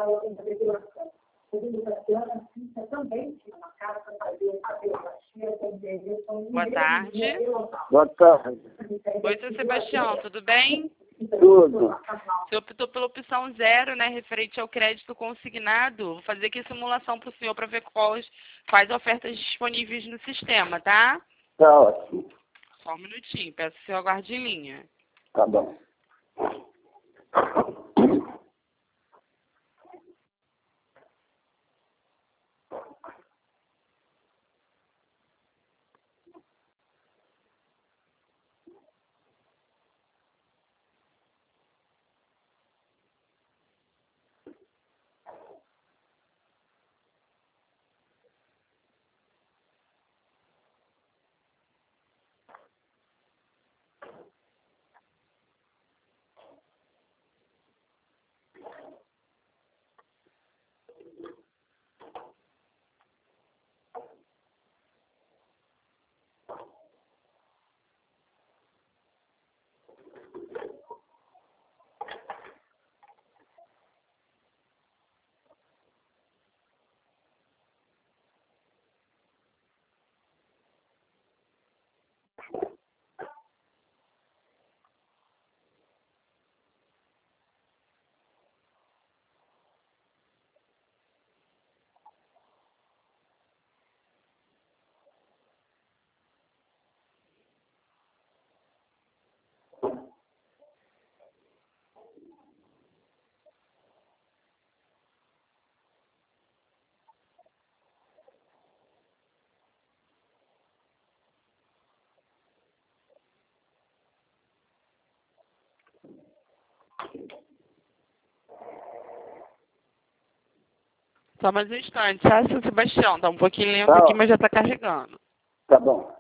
a outra da regulação. Segundo Tatiana, a Cíntia também tinha uma casa para fazer a biografia, Boa tarde. Boa tarde. Oi, seu Sebastião, tudo bem? Tudo. Você optou pela opção 0, né, referente ao crédito consignado. Vou fazer aqui a simulação para o senhor para ver quais ofertas disponíveis no sistema, tá? Tá ótimo. Só um minutinho, peço que o senhor aguarde em linha. Tá bom. Só mais um instante, tá, seu Sebastião? Tá um pouquinho lento Tá. aqui, mas já tá carregando. Tá bom.